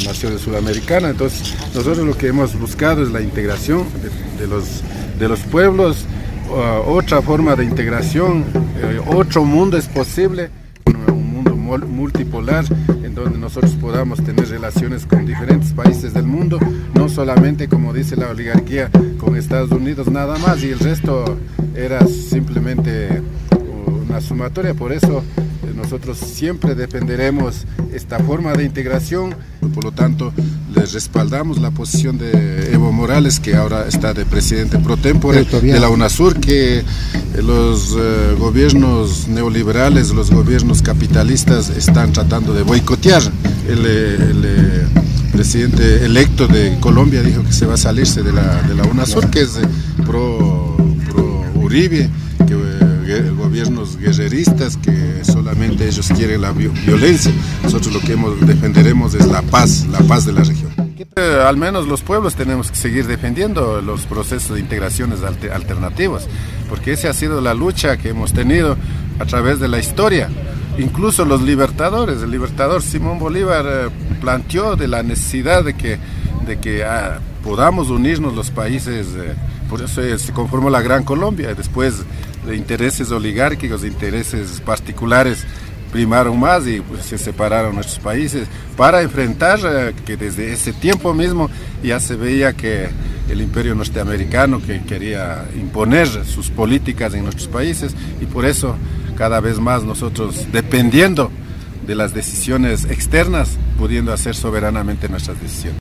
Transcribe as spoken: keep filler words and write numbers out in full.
naciones sudamericanas. Entonces nosotros lo que hemos buscado es la integración de, de, los, de los pueblos, uh, otra forma de integración, uh, otro mundo es posible, un mundo multipolar en donde nosotros podamos tener relaciones con diferentes países del mundo, no solamente, como dice la oligarquía, con Estados Unidos nada más, y el resto era simplemente una sumatoria. Por eso nosotros siempre defenderemos esta forma de integración. Por lo tanto, les respaldamos la posición de Evo Morales, que ahora está de presidente pro tempore de la UNASUR, que los eh, gobiernos neoliberales, los gobiernos capitalistas están tratando de boicotear. El, el, el presidente electo de Colombia dijo que se va a salirse de la, de la UNASUR, que es pro, pro Uribe, que eh, gobiernos guerreristas, que solamente ellos quieren la violencia. Nosotros lo que hemos, defenderemos es la paz, la paz de la región. Eh, al menos los pueblos tenemos que seguir defendiendo los procesos de integraciones alter, alternativos, porque esa ha sido la lucha que hemos tenido a través de la historia. Incluso los libertadores, el libertador Simón Bolívar eh, planteó de la necesidad de que, de que ah, podamos unirnos los países, eh, por eso eh, se conformó la Gran Colombia. Después de intereses oligárquicos, de intereses particulares primaron más y pues, se separaron nuestros países para enfrentar eh, que desde ese tiempo mismo ya se veía que el imperio norteamericano que quería imponer sus políticas en nuestros países, y por eso cada vez más nosotros, dependiendo de las decisiones externas, pudiendo hacer soberanamente nuestras decisiones.